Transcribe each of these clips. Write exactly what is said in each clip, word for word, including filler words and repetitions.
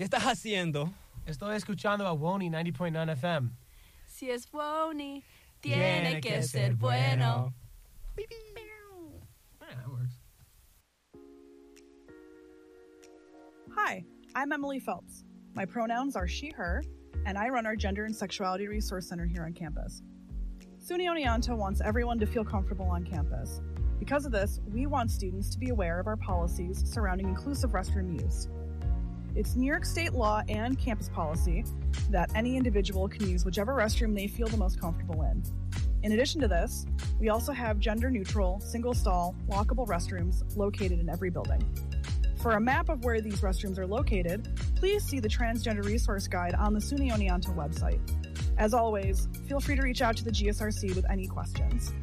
¿Qué estás haciendo? Estoy escuchando a Wony ninety point nine F M. Si es Wony, tiene, tiene que, que ser bueno. Yeah, that works. Hi, I'm Emily Phelps. My pronouns are she, her, and I run our Gender and Sexuality Resource Center here on campus. SUNY Oneonta wants everyone to feel comfortable on campus. Because of this, we want students to be aware of our policies surrounding inclusive restroom use. It's New York State law and campus policy that any individual can use whichever restroom they feel the most comfortable in. In addition to this, we also have gender-neutral, single-stall, walkable restrooms located in every building. For a map of where these restrooms are located, please see the Transgender Resource Guide on the SUNY Oneonta website. As always, feel free to reach out to the G S R C with any questions.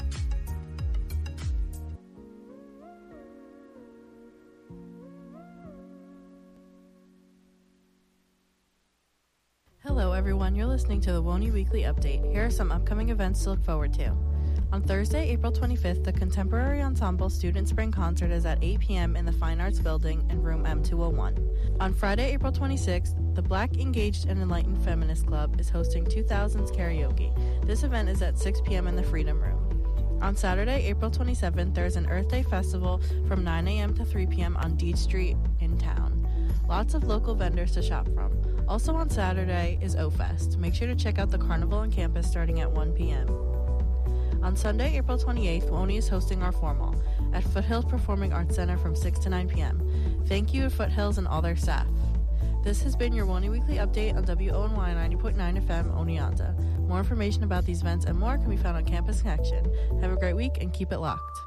Hello everyone, you're listening to the Wony Weekly Update. Here are some upcoming events to look forward to. On Thursday, April twenty-fifth, the Contemporary Ensemble Student Spring Concert is at eight p.m. in the Fine Arts Building in room M two oh one. On Friday, April twenty-sixth, the Black Engaged and Enlightened Feminist Club is hosting two thousands Karaoke. This event is at six p.m. in the Freedom Room. On Saturday, April twenty-seventh, there's an Earth Day Festival from nine a.m. to three p.m. on Deed Street in town. Lots of local vendors to shop from. Also on Saturday is O-Fest. Make sure to check out the carnival on campus starting at one p.m. On Sunday, April twenty-eighth, Wony is hosting our formal at Foothills Performing Arts Center from six to nine p.m. Thank you to Foothills and all their staff. This has been your Wony Weekly Update on W O N Y ninety point nine F M Oneonta. More information about these events and more can be found on Campus Connection. Have a great week and keep it locked.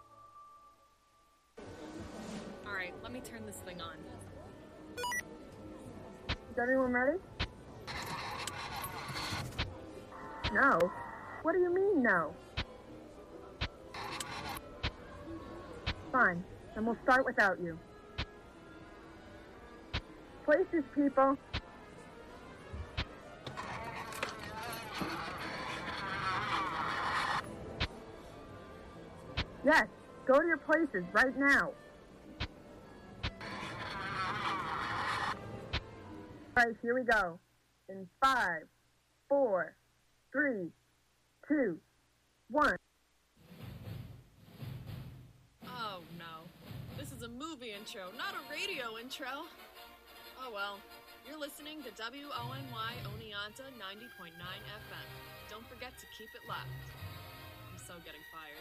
All right, let me turn this thing on. Is everyone ready? No. What do you mean, no? Fine, then we'll start without you. Places, people. Yes, go to your places right now. All right, here we go. In five, four, three, two, one. Oh no, this is a movie intro, not a radio intro. Oh well, you're listening to W O N Y Oneonta ninety point nine F M. Don't forget to keep it locked. I'm so getting fired.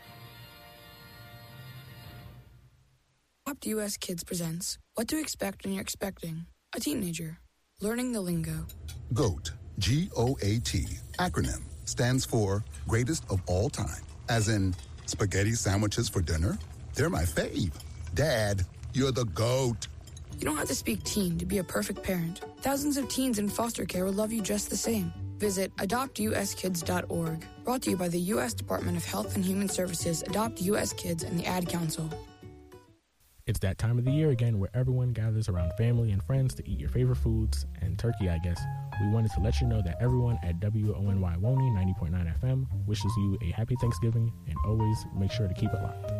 Adopt U S Kids presents What to Expect When You're Expecting a Teenager. Learning the lingo. GOAT, G O A T, acronym, stands for Greatest of All Time. As in, spaghetti sandwiches for dinner? They're my fave. Dad, you're the GOAT. You don't have to speak teen to be a perfect parent. Thousands of teens in foster care will love you just the same. Visit adopt u s kids dot org. Brought to you by the U S Department of Health and Human Services, Adopt U S Kids, and the Ad Council. It's that time of the year again where everyone gathers around family and friends to eat your favorite foods, and turkey, I guess. We wanted to let you know that everyone at W O N Y Wony ninety point nine F M wishes you a happy Thanksgiving, and always make sure to keep it locked.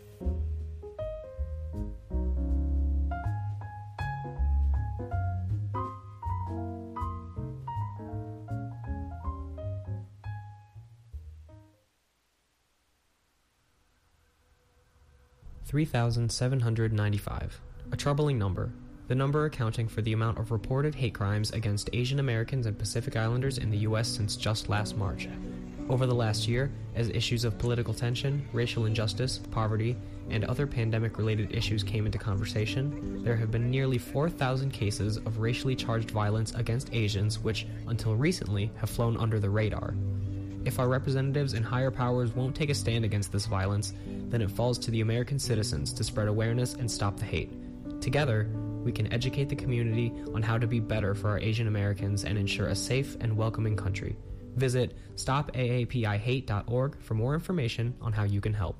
three thousand seven hundred ninety-five, a troubling number, the number accounting for the amount of reported hate crimes against Asian Americans and Pacific Islanders in the U S since just last March. Over the last year, as issues of political tension, racial injustice, poverty, and other pandemic-related issues came into conversation, there have been nearly four thousand cases of racially charged violence against Asians which, until recently, have flown under the radar. If our representatives and higher powers won't take a stand against this violence, then it falls to the American citizens to spread awareness and stop the hate. Together, we can educate the community on how to be better for our Asian Americans and ensure a safe and welcoming country. Visit stop A A P I hate dot org for more information on how you can help.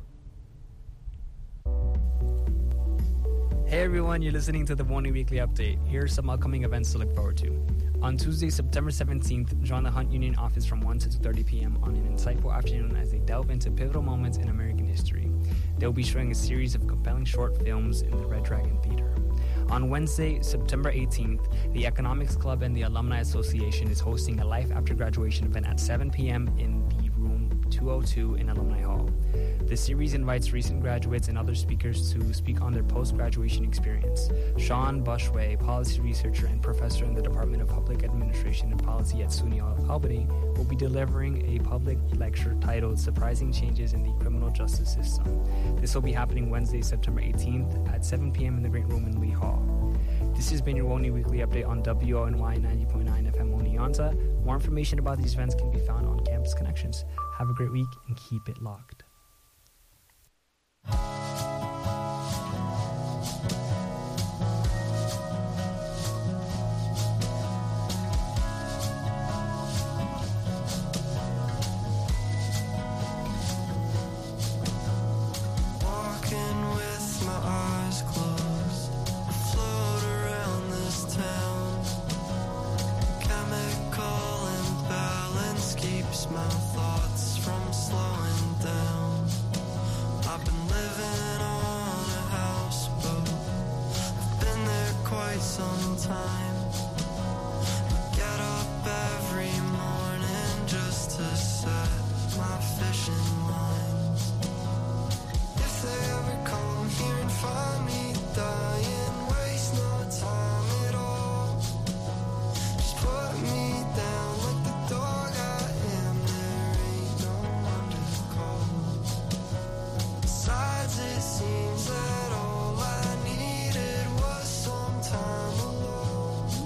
Hey everyone, you're listening to the Wony Weekly Update. Here are some upcoming events to look forward to. On Tuesday, September seventeenth, join the Hunt Union office from one to two thirty p.m. on an insightful afternoon as they delve into pivotal moments in American history. They'll be showing a series of compelling short films in the Red Dragon Theater. On Wednesday, September eighteenth, the Economics Club and the Alumni Association is hosting a Life After Graduation event at seven p.m. in the room two oh two in Alumni Hall. The series invites recent graduates and other speakers to speak on their post-graduation experience. Sean Bushway, policy researcher and professor in the Department of Public Administration and Policy at SUNY Albany, will be delivering a public lecture titled Surprising Changes in the Criminal Justice System. This will be happening Wednesday, September eighteenth at seven p.m. in the Great Room in Lee Hall. This has been your WONY Weekly Update on W O N Y ninety point nine F M Oneonta. More information about these events can be found on Campus Connections. Have a great week and keep it locked. Seems that all I needed was some time alone.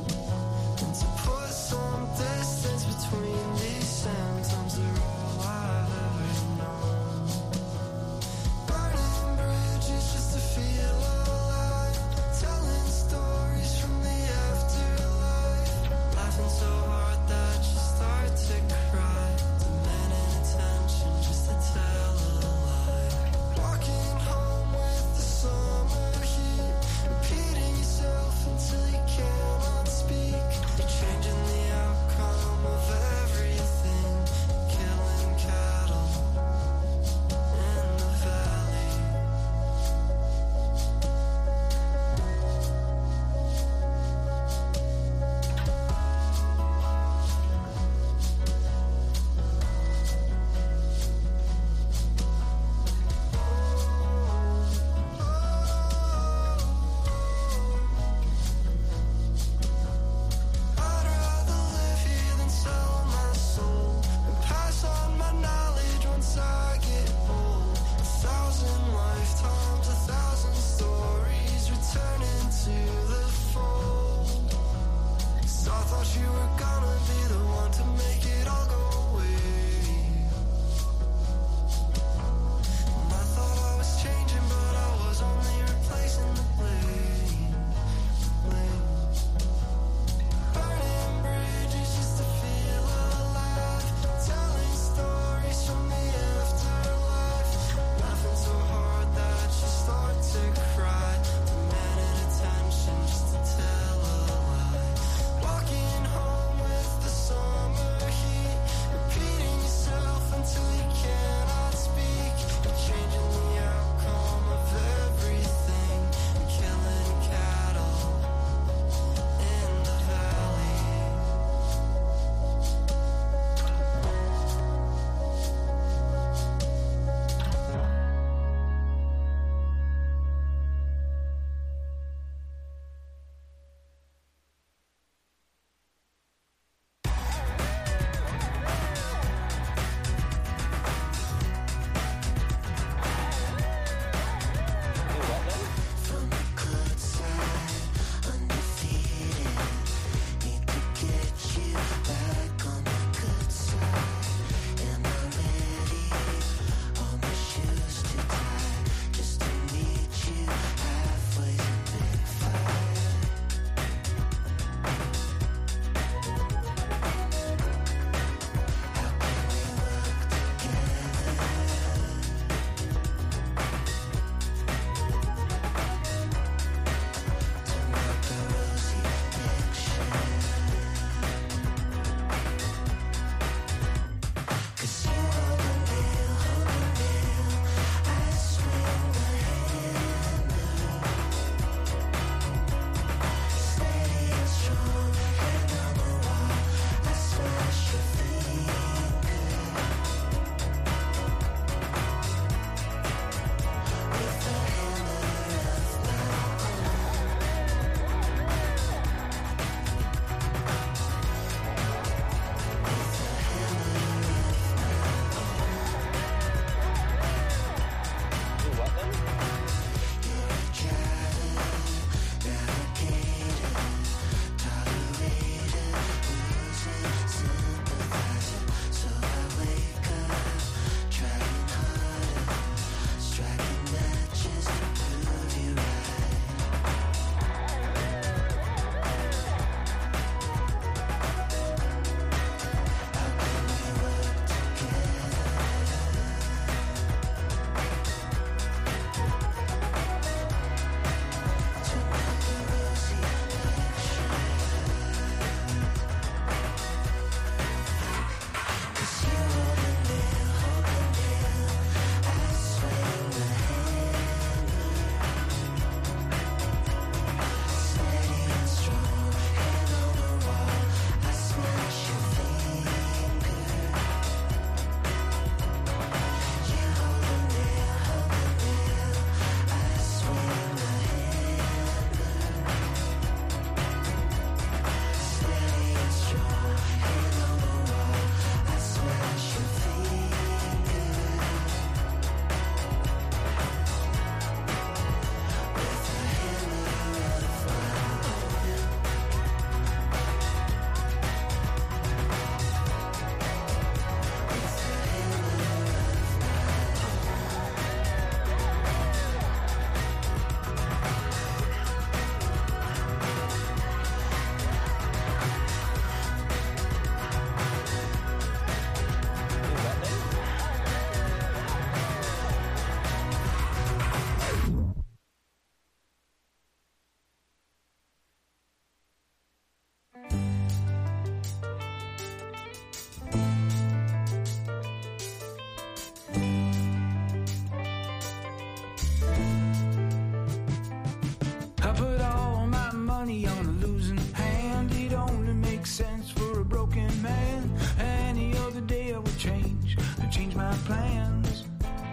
money on a losing hand. It only makes sense for a broken man. Any other day I would change, I'd change my plans.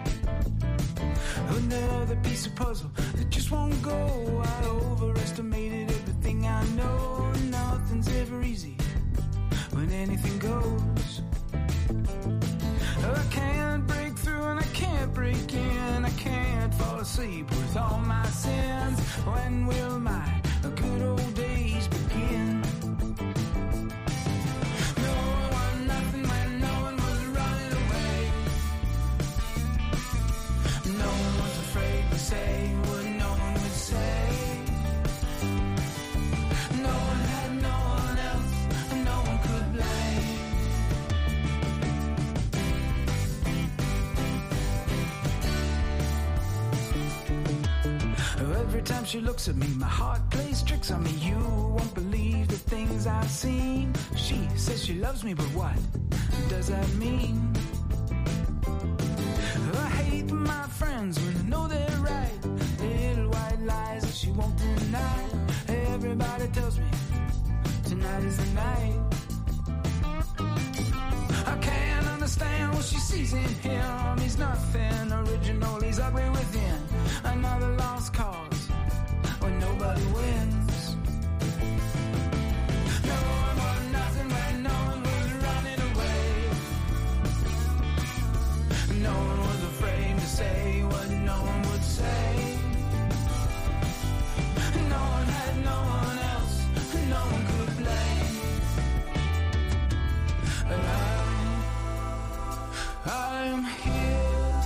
Another piece of puzzle that just won't go. I overestimated everything I know. Nothing's ever easy when anything goes. I can't break through and I can't break in. I can't fall asleep with all my sins. When will my good old days begin? No one, nothing when no one was running away. No one was afraid to say what no one would say. No one had no one else and no one could blame. Every time she looks at me, my heart plays tricks on me. You won't believe the things I've seen. She says she loves me, but what does that mean? I hate my friends when I know they're right. Little white lies that she won't deny. Everybody tells me tonight is the night. I can't understand what she sees in him. He's nothing original, he's ugly within. Another lost cause when nobody wins. No one was nothing when no one was running away. No one was afraid to say what no one would say. No one had no one else, no one could blame. And I'm, I'm here.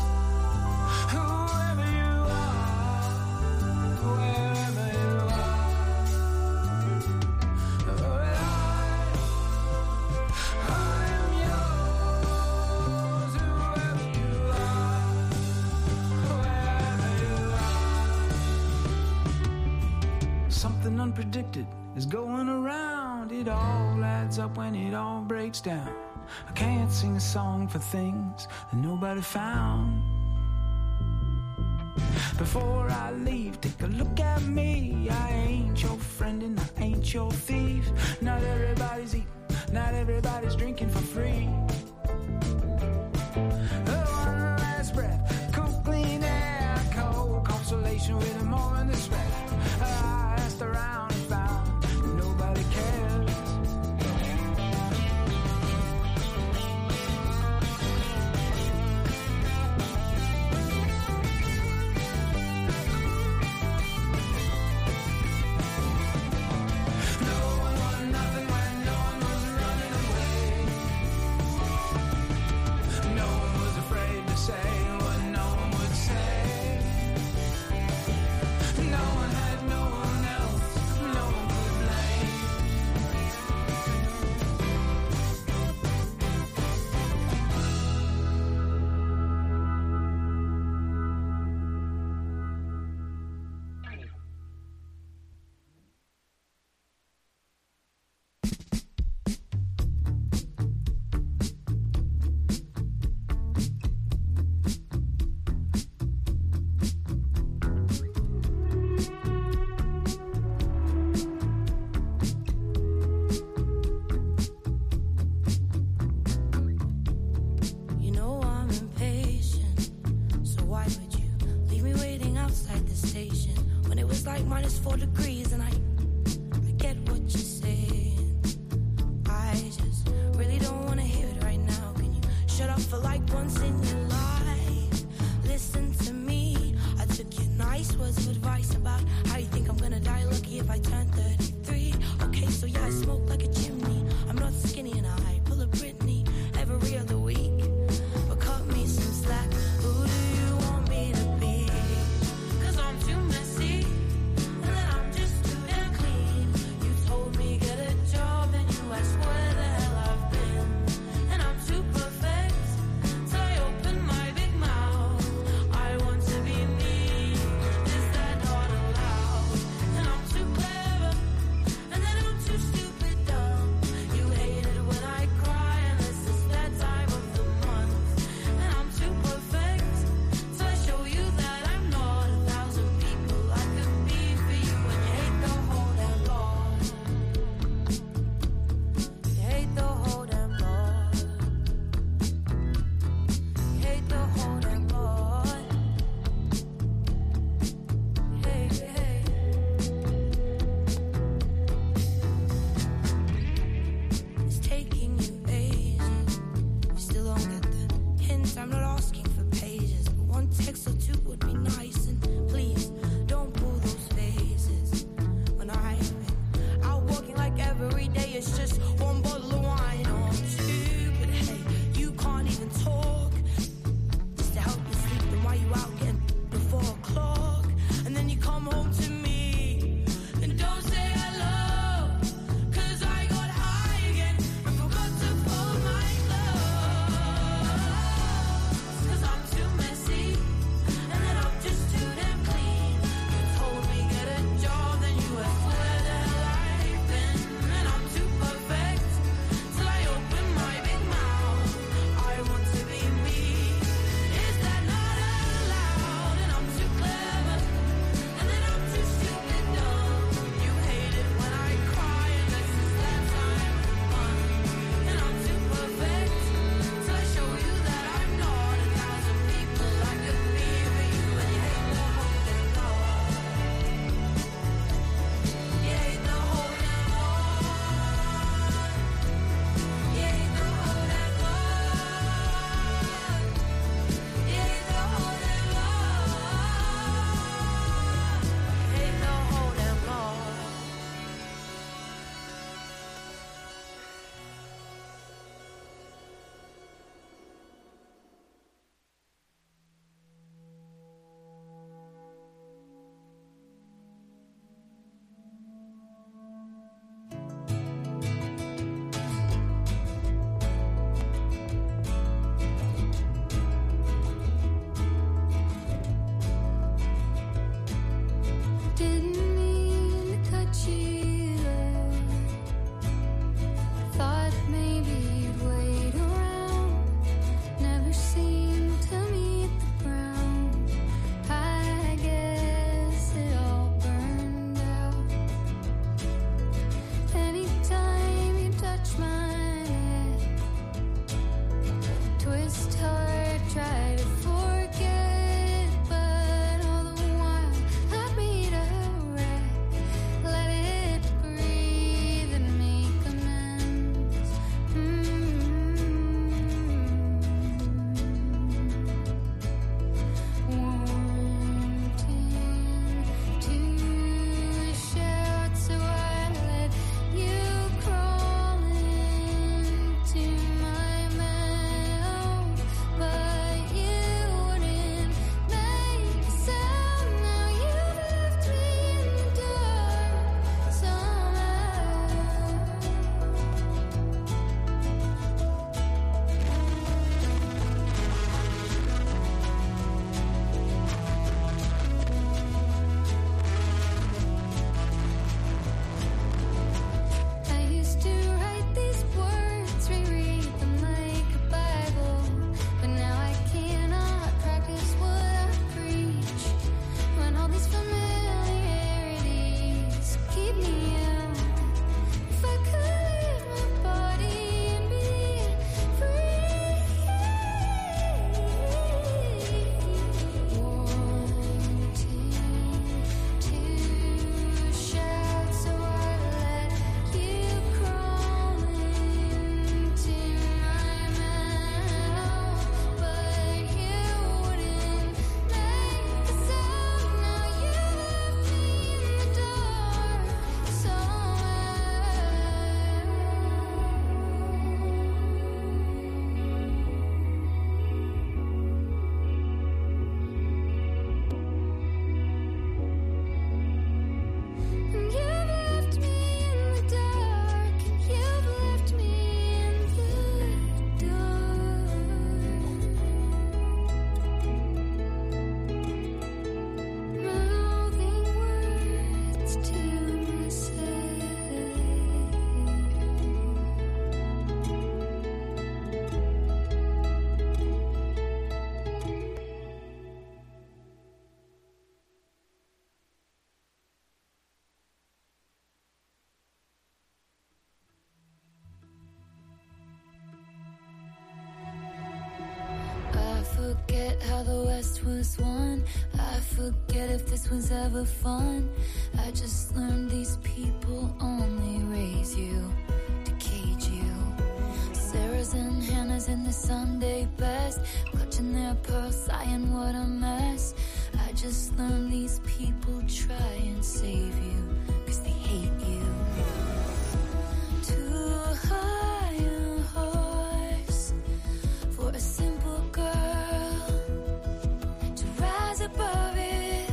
Something unpredicted is going around. It all adds up when it all breaks down. I can't sing a song for things that nobody found. Before I leave, take a look at me. I ain't your friend and I ain't your thief. Not everybody's eating, not everybody's drinking for free. One last breath, cool clean air, cold consolation with a moment of despair. I asked around and found nobody cares. No one wanted nothing when no one was running away. No one was afraid to say what no one would say. No one had no one else, no one could blame. You know I'm impatient, so why would you leave me waiting outside the station when it was like minus four degrees? And I, I get what you're saying. I just really don't want to hear it right now. Can you shut up for like once in your life? Listen to me. I took your nice words of advice about how you think I'm gonna die lucky if I turn thirty-three. Okay, so yeah, I smoke like a chimney. I'm not skinny and I pull a Britney every other week. But cut me some slack. Who do you want me to be? 'Cause I'm too messy, and then I'm just too damn clean. You told me get a job and you asked where the hell I've been. And I'm too perfect, so I open my big mouth. I want to be me, is that not allowed? And I'm too clever, forget how the West was won. I forget if this was ever fun. I just learned these people only raise you to cage you. Sarah's and Hannah's in the Sunday best, clutching their pearls, sighing what a mess. I just learned these people try and save you, cause they hate you. Too high a horse for a simple girl to rise above it.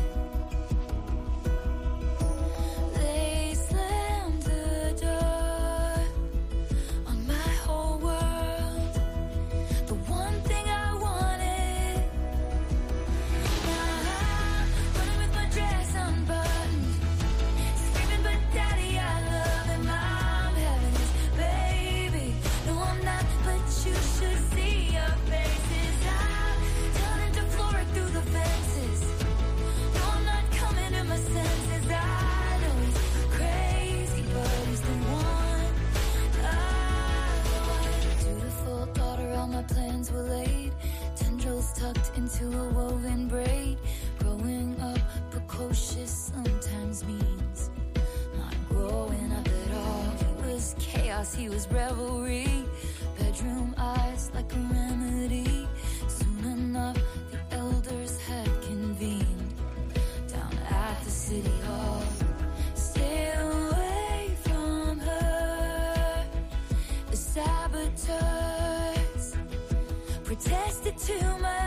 They slammed the door on my whole world, the one thing I wanted. Now I'm running with my dress unbuttoned, screaming, but daddy, I love him. I'm having his baby. No, I'm not, but you should see your faces. I'm turning to Flora through the fences. No, I'm not coming to my senses. I know he's crazy, but he's the one I want. Dutiful daughter, all my plans were laid. Tendrils tucked into a woven braid. Growing up precocious sometimes means not growing up at all. He was chaos, he was revelry. Bedroom eyes like a remedy. Soon enough, the elders had convened down at the city hall. Stay away from her. The saboteurs protested too much.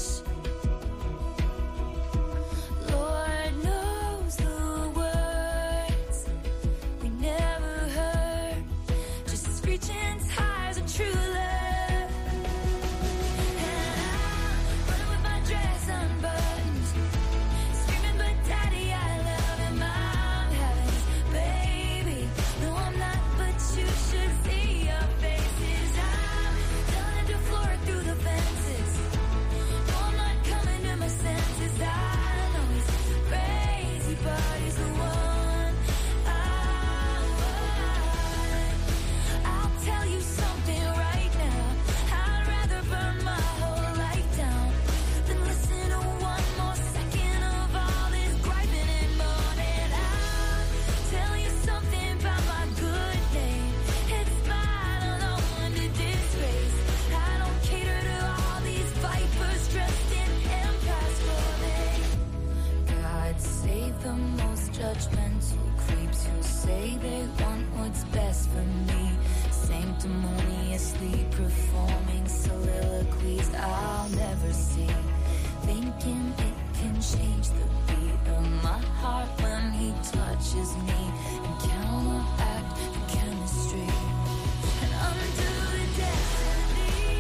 Lord knows the words we never heard. Just screeching tires of true love. And I'm running with my dress unbuttoned, screaming, but daddy, I love him. I'm having his baby. No, I'm not, but you should see your faces. I'm telling to Flora through the fences. No, I'm not coming to my senses. I know he's crazy, but he's the one I want. I'll tell you something right now. I'd rather burn my whole life down than listen to one more second of all this griping and moaning. I'll tell you something about my good name. It's mine alone to disgrace. I don't cater to all these vipers dressed in empires clothing. God save the most judgmental creeps who say they want what's best for me. Sanctimoniously performing soliloquies I'll never see. Thinking it can change the beat of my heart when he touches me and counteract the chemistry and undo the destiny.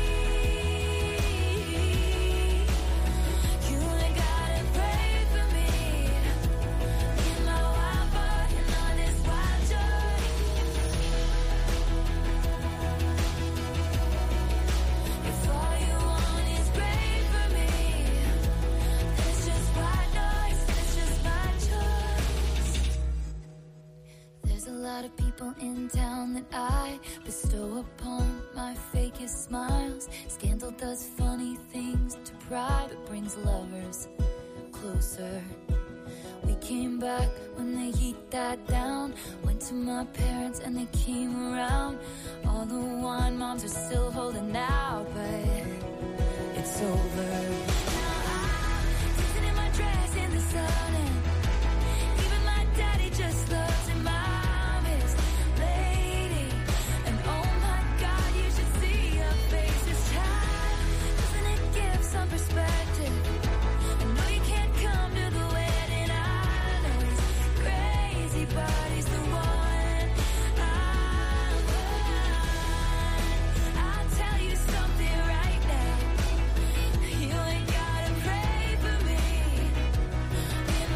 You ain't gotta pray for me in my wild heart and on this wild joy. If all you want is great for me, then it's just white noise, it's just my choice. There's a lot of people in town that I bestow upon my fakest smiles. Scandal does funny things to pride, but brings lovers closer. We came back when they heat that down. Went to my parents and they came around. All the wine moms are still holding out, but it's over. Now I'm dancing in my dress in the sun, and even my daddy just loves him. I'm his lady, and oh my God, you should see your face this time. Doesn't it give some perspective? I know you can't come to the wedding. I know he's crazy, but he's the one I want. I'll tell you something right now. You ain't gotta pray for me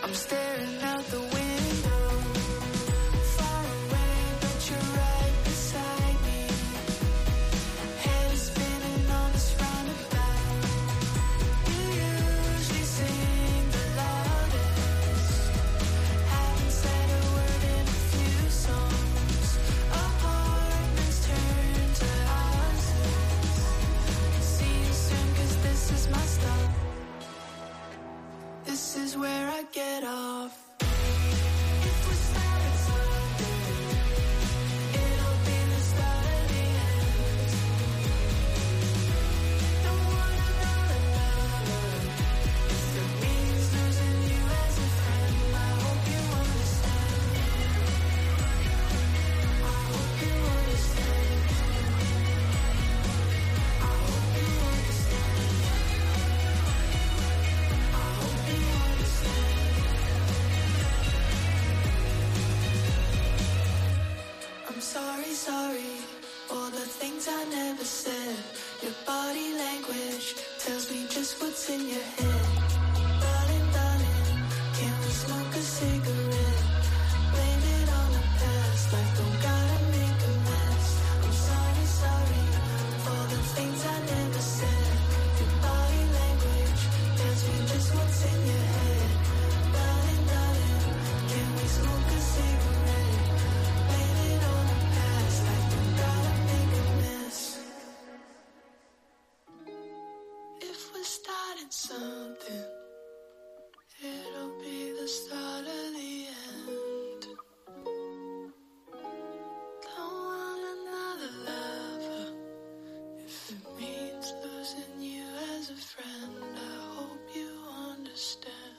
I'm staring out the window, far away, but you're right beside me. Head is spinning on this roundabout. You usually sing the loudest. Haven't said a word in a few songs. Apartments turn to houses. See you soon, 'cause this is my stop. This is where I get off. If we start at something, it'll be the start of the end. Don't wanna know another. If it means losing you as a friend, I hope you understand. I hope you understand. I hope you understand. I hope you understand. I'm sorry, sorry, all the things I never said. Your body language tells me just what's in your head. Darling, darling, can we smoke a cigarette? Blame it on the past, like don't gotta make a mess. I'm sorry, sorry, for the things I never said. Your body language tells me just what's in your head. Darling, darling, can we smoke a cigarette? Blame it on the past, like don't gotta make a mess. If we're starting something, it'll be the start of the end. Don't want another lover. If it means losing you as a friend, I hope you understand.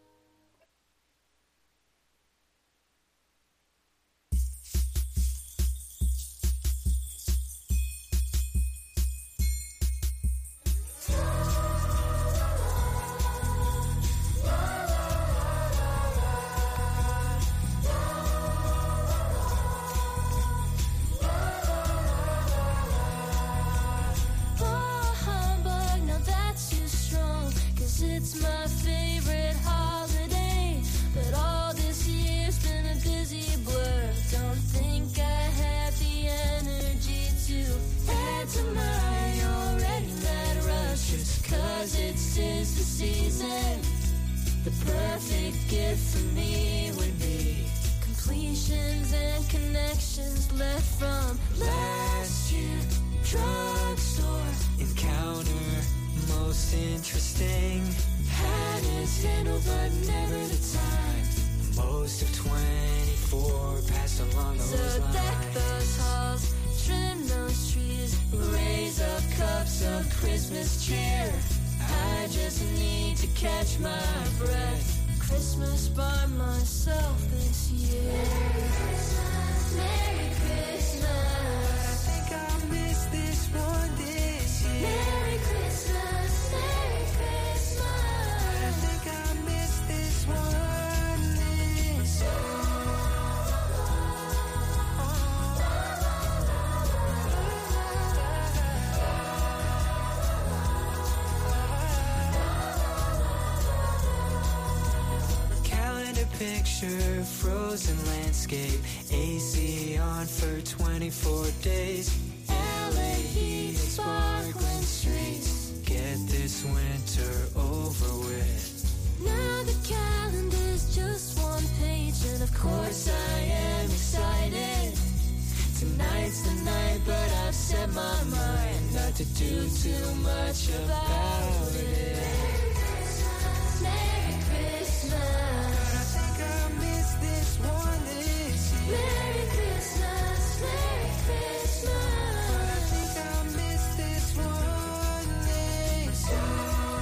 Oh, humbug, now that's too strong, 'cause it's my favorite holiday. But all this year's been a busy blur. Don't think I have the energy to add to my already mad rush. Just 'cause it's tis the season, the perfect gift for me would be completions and connections left from last year. Drugstore encounter, most interesting. Had his handle, but never the time. Most of twenty-four passed along those So lines. deck those halls, trim those trees, raise up cups of Christmas cheer. I just need to catch my breath. Christmas by myself this year. Merry Christmas, Merry Christmas. I think I missed this one this year. Merry Christmas, Merry Christmas. I think I missed this one this year. Calendar picture, frozen landscape, A C on for twenty-four days. L A heat, sparkling streets. Get this winter over with. Now the calendar's just one page, and of course I am excited. Tonight's the night, but I've set my mind not to do too much about it. Merry Christmas. I think I missed this one this year. Merry Christmas, Merry Christmas. I think I missed this one this year.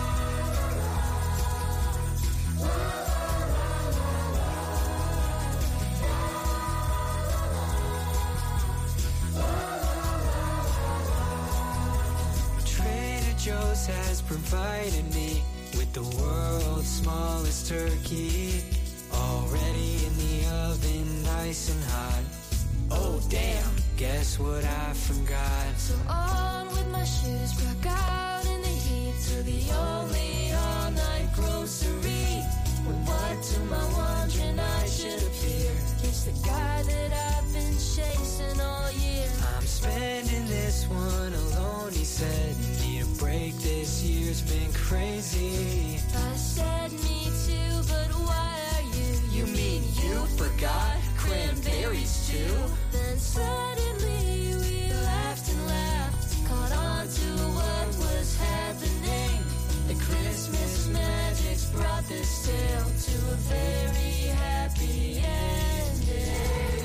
Trader Joe's has provided me with the world's smallest turkey, already in the oven, nice and hot. Oh damn, guess what I forgot? So on with my shoes, back out in the heat to the only all-night grocery. When what back to my wandering I should appear. It's the guy that I've been chasing all year. I'm spending this one alone, he said. Need a break, this year's been crazy. I said me too, but why are you? You mean you forgot cranberries too? Then suddenly we laughed and laughed, caught on to what was happening. The Christmas magic's brought this tale to a very happy ending.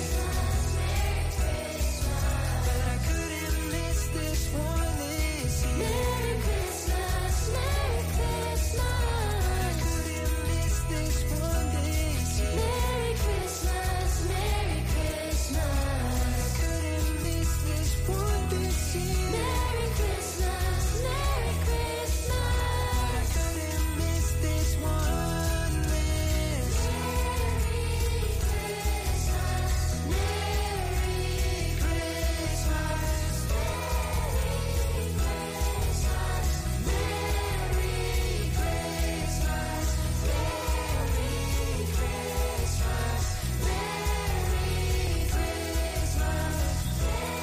But I couldn't miss this one this year. Merry Christmas, Merry Christmas. I couldn't miss this one this year. Merry Christmas, Merry Christmas. I couldn't miss this one this year. Merry Christmas, Merry Christmas. I couldn't miss this one this Merry Christmas, Merry Christmas, Merry Christmas, Merry Christmas, Merry Christmas,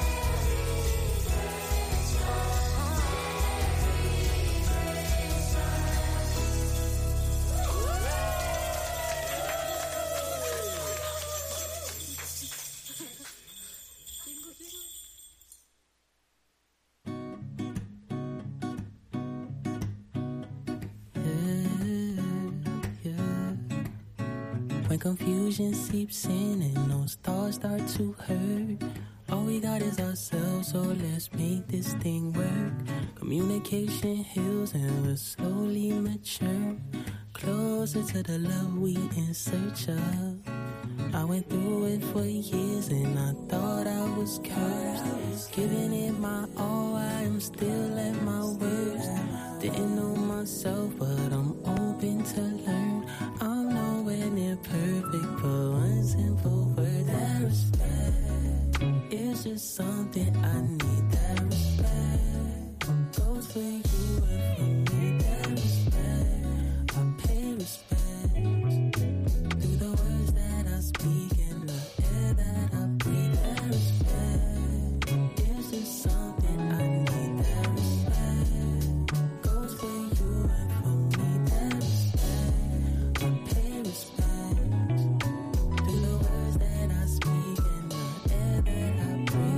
When confusion seeps in and those thoughts start to hurt, all we got is ourselves, so let's make this thing work. Communication heals and we're slowly mature, closer to the love we in search of. I went through it for years and I thought I was cursed. Giving it my all, I am still at my worst. Didn't know myself, but I'm open to learn. I'm nowhere near perfect, but one simple word, that respect. It's just something I need, that respect. Goes for you and for me, that respect. I pay respect through the words that I speak and the air that I breathe, that respect. It's just something I need, that respect. Goes for you and for me, that respect. I pay respect through the words that I speak and the air that I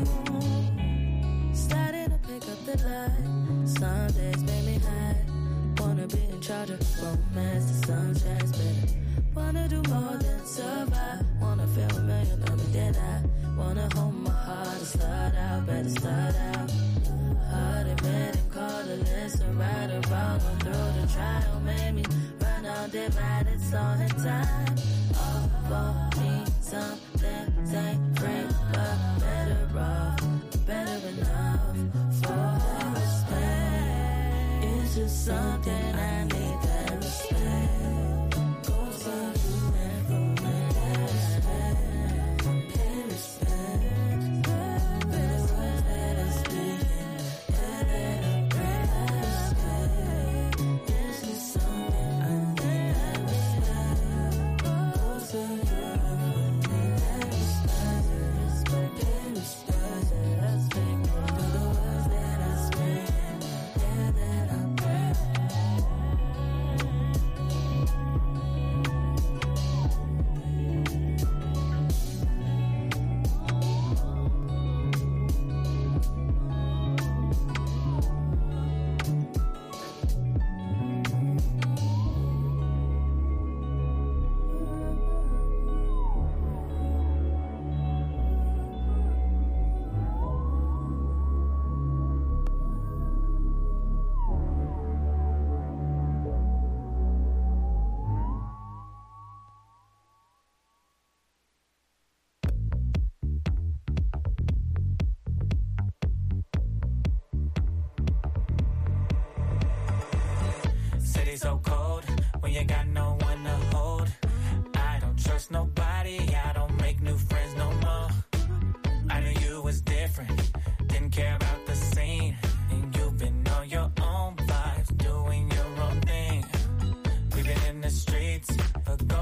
breathe. Starting to pick up the line. Some days make me high. Wanna be in charge of romance, the sunshine's better. Wanna do more than survive. Wanna feel a million of me, then I wanna hold my heart and start out, better start out. Hard admit and call the listen, right or wrong, go through the trial, made me run all day, mad, it's all in time. All for me, some things ain't free, but better off, better enough for respect. It's just something I need, that respect. Goes for you and for me, that respect. Pay respect. Better words that I speak and the air that I breathe, that respect. It's just something I need, that respect. Goes for you and for me, that respect. Pay respect. Through the words that I speak and the air that I breathe. City so cold when you got no one to hold. I don't trust nobody, I don't make new friends no more. I knew you was different, didn't care about the scene. And you've been on your own vibes, doing your own thing. We've been in the streets for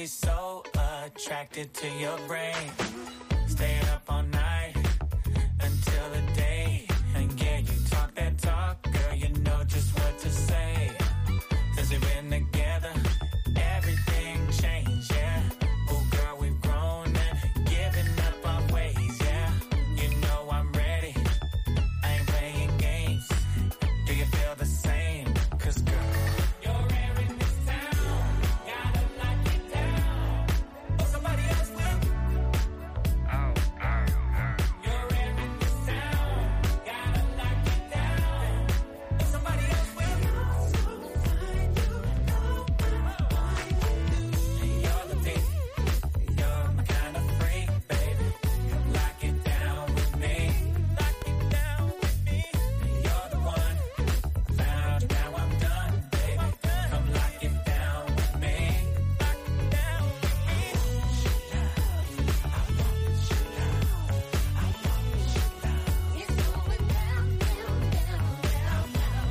body so attracted to your brain. Staying up all night until the day. And yeah, you talk that talk, girl, you know just what to say. Cause we've been together, everything changed, yeah. Oh girl, we've grown and given up our ways, yeah. You know I'm ready, I ain't playing games. Do you feel the same? Cause girl, you're rare in this town, gotta lock it down. Oh, somebody else will. Oh, oh, oh. You're rare in this town, gotta lock it down. Oh, somebody else will. You're the beat, you're my kind of freak, baby. Come lock it down with me. Lock it down with me. You're the one. Found now I'm done, baby. Come lock it down with me. Lock it down with me. It's going down, down, down, down, down.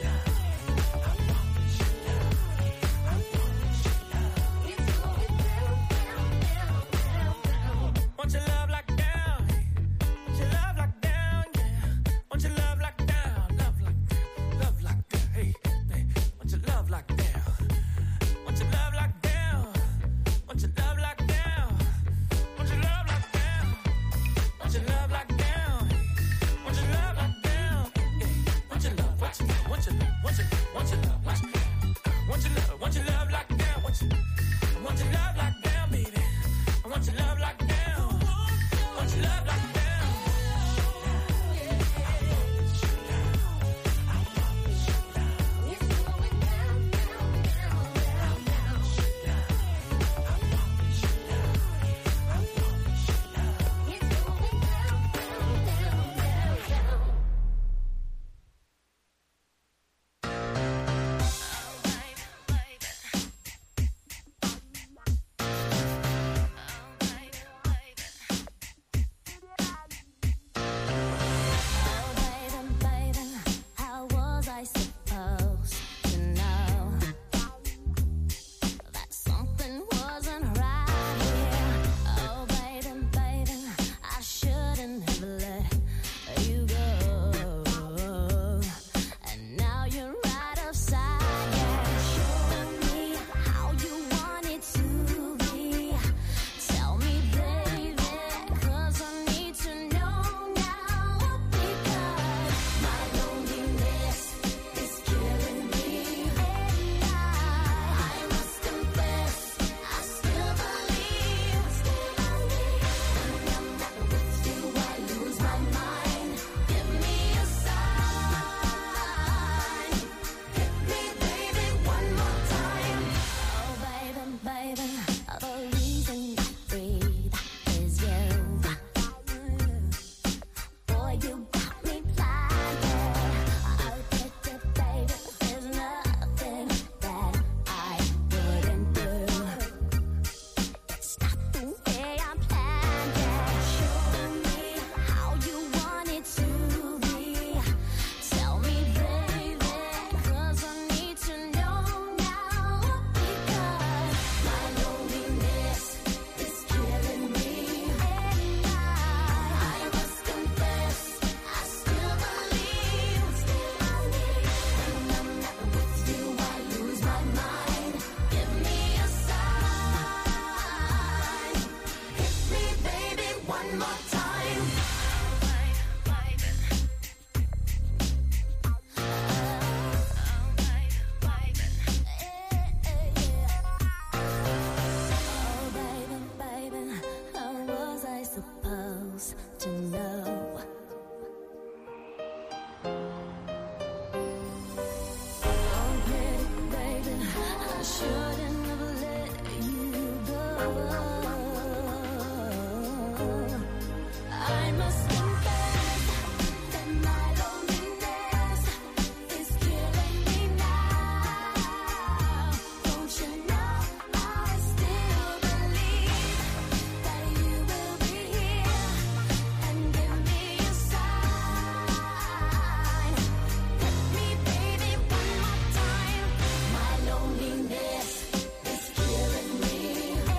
It's going down, down, down, down, down. Want your love locked down? Want your love locked down? Yeah. Want your love locked down? Love locked down. Love locked down. Hey, hey. Want your love locked down? Want your love locked down? Want your love locked down? Want your love locked down? Want your love locked down? Want your love locked down? Yeah. Want your love? Want your love? Want your love? Want your want your love? Want your want your love? Want your love locked down? Want your want your love locked down, baby? I want your love locked down. Want your love locked down? How was I supposed to know that something wasn't right here? Oh, baby, baby, I shouldn't have let you go. And now you're right upside down. Show me how you want it to be. Tell me, baby, 'cause I need to know now. Because my loneliness is killing me. And I, I must confess, I still believe, still believe. When I'm not with you, I lose my mind. Give me a sign. Hit me, baby, one more time. Oh, baby, baby, the reason I breathe is you. Boy, you got me blinded. I'll get it, baby. There's nothing that I wouldn't do. It's not the way I planned it. Show me how you want it to be. Tell me, baby, 'cause I need to know now. Because my loneliness is killing me. And I, I must confess, I still believe, still believe. When I'm not with you, I lose my mind. Give me a sign. Hit me, baby, one more time. Oh, baby, baby, how was I supposed to know? Oh, pretty baby, I shouldn't have let you go. I must confess that my loneliness is killing me now. Don't you know I still believe that you will be here and give me a sign. Hit me, baby, one more time. My loneliness is killing me.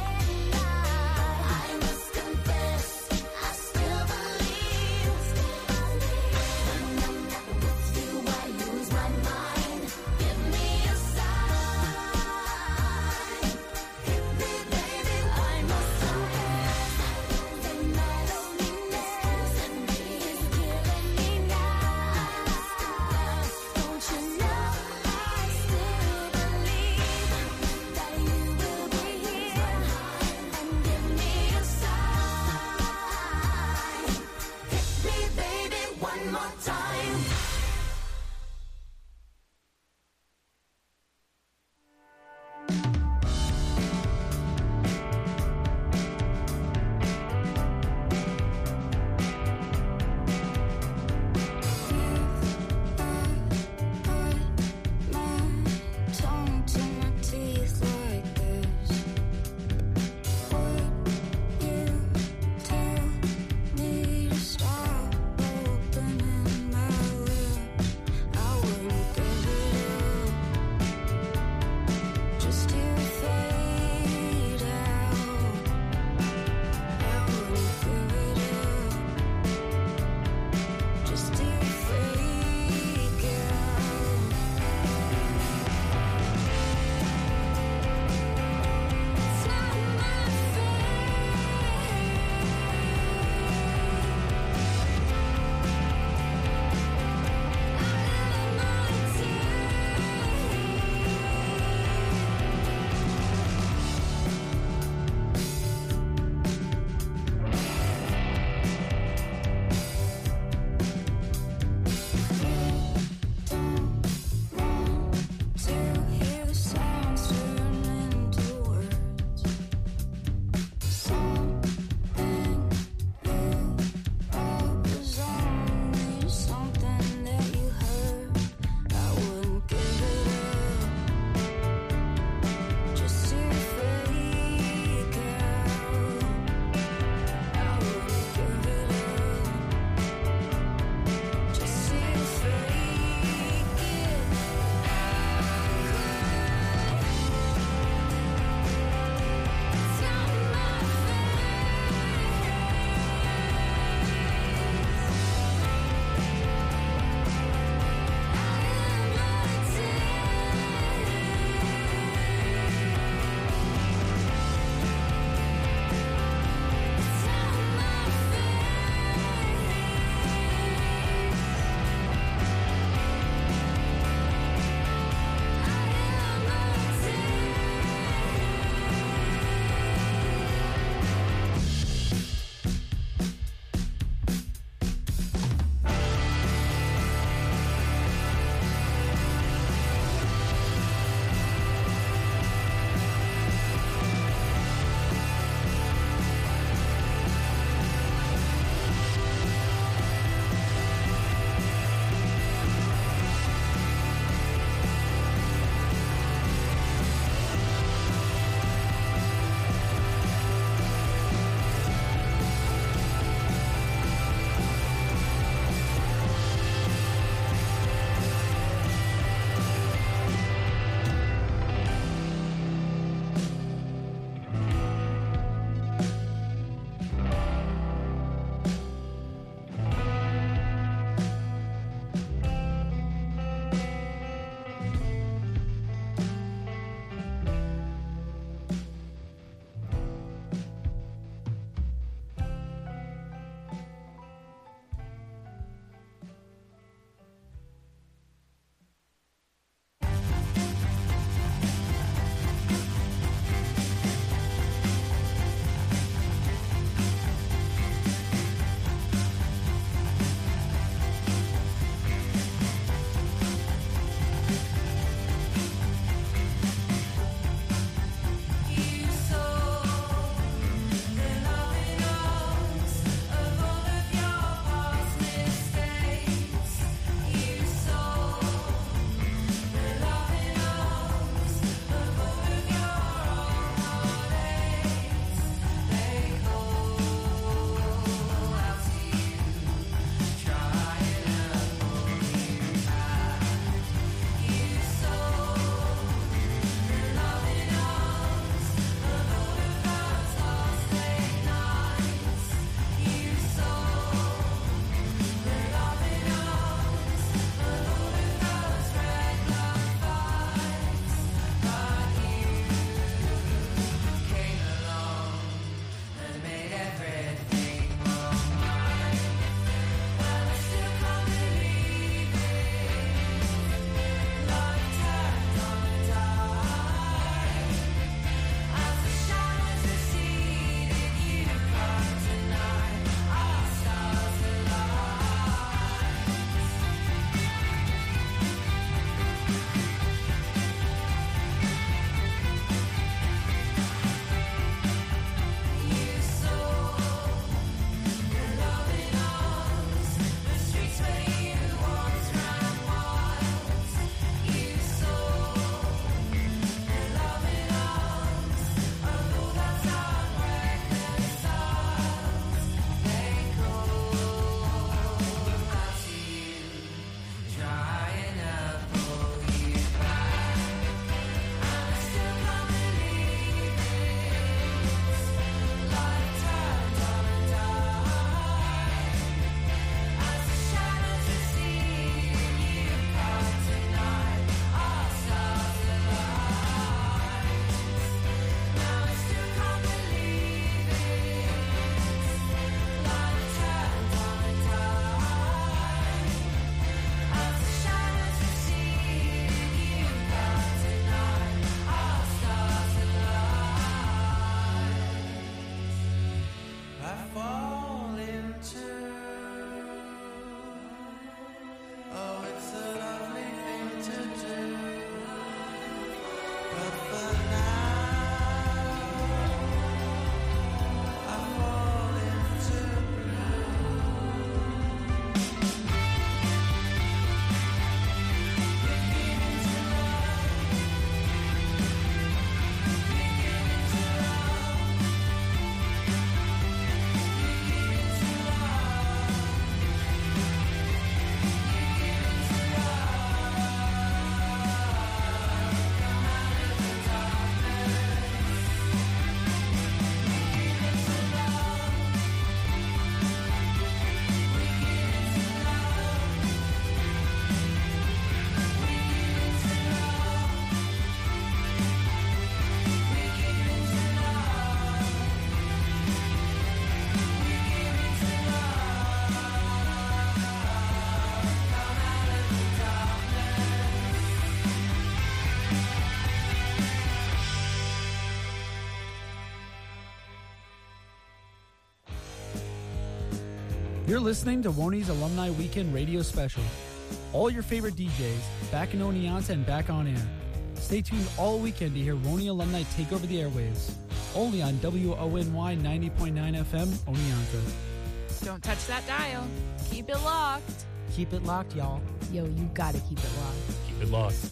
You're listening to Woney's Alumni Weekend Radio Special. All your favorite D Js back in Oneonta and back on air. Stay tuned all weekend to hear Woney alumni take over the airwaves. Only on W O N Y ninety point nine F M, Oneonta. Don't touch that dial. Keep it locked. Keep it locked, y'all. Yo, you gotta keep it locked. Keep it locked.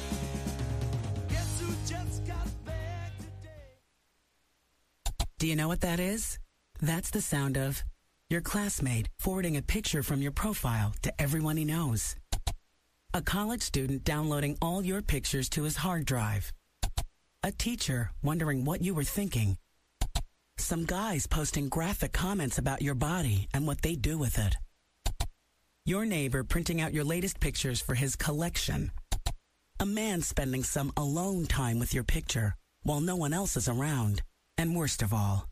Do you know what that is? That's the sound of your classmate forwarding a picture from your profile to everyone he knows. A college student downloading all your pictures to his hard drive. A teacher wondering what you were thinking. Some guys posting graphic comments about your body and what they do with it. Your neighbor printing out your latest pictures for his collection. A man spending some alone time with your picture while no one else is around. And worst of all,